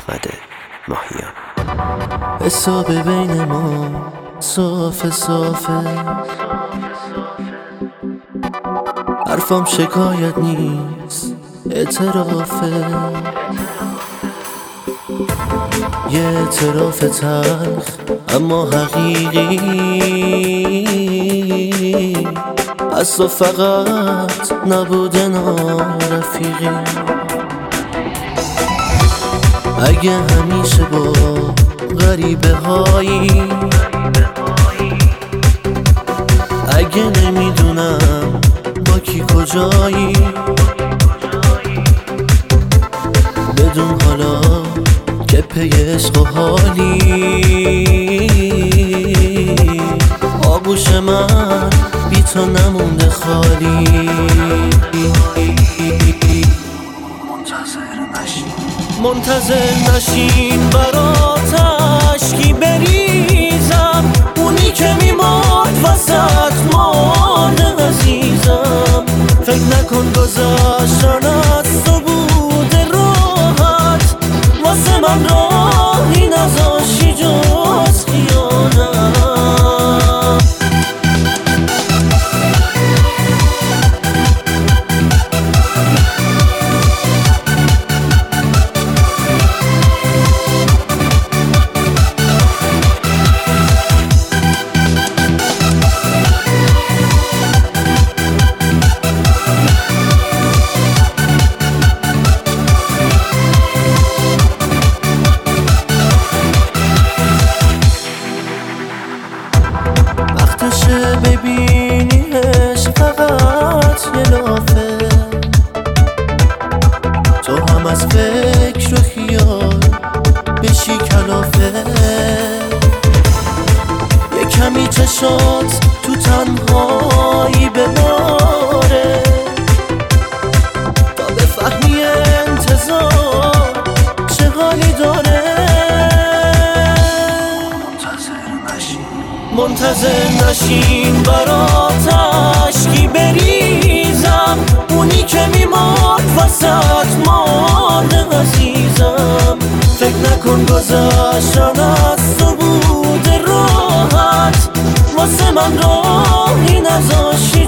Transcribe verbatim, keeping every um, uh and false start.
احمد ماهیان. حساب بین ما صافه صافه، حرفم شکایت نیست اعترافه، یه اعتراف تلخ اما حقیقی، از تو فقط نبودن رفیقی. اگه همیشه با غریبه هایی، اگه نمیدونم با کی کجایی، بدون حالا که پی عشق و حالی، آغوش من بی تو نمونده خالی. منتظر نشین برات اشکی بریزم، اونی که میماد وسط مرده عزیزم. فکر نکن گذشتن از تو بوده راحت، واسه من راهی نذاشی جز خیانت. وقتشه ببینیش فقط یه لافه، تو هم از فکر و خیال بشی کلافه. یه کمی چشات تو تنهایی بباره، تا بفهمی انتظار چه حالی داره. منتظر نشین برات اشکی بریزم، اونی که میماد وسط مرده عزیزم. فکر نکن گذشتن از تو بوده راحت، واسه من راهی نذاشی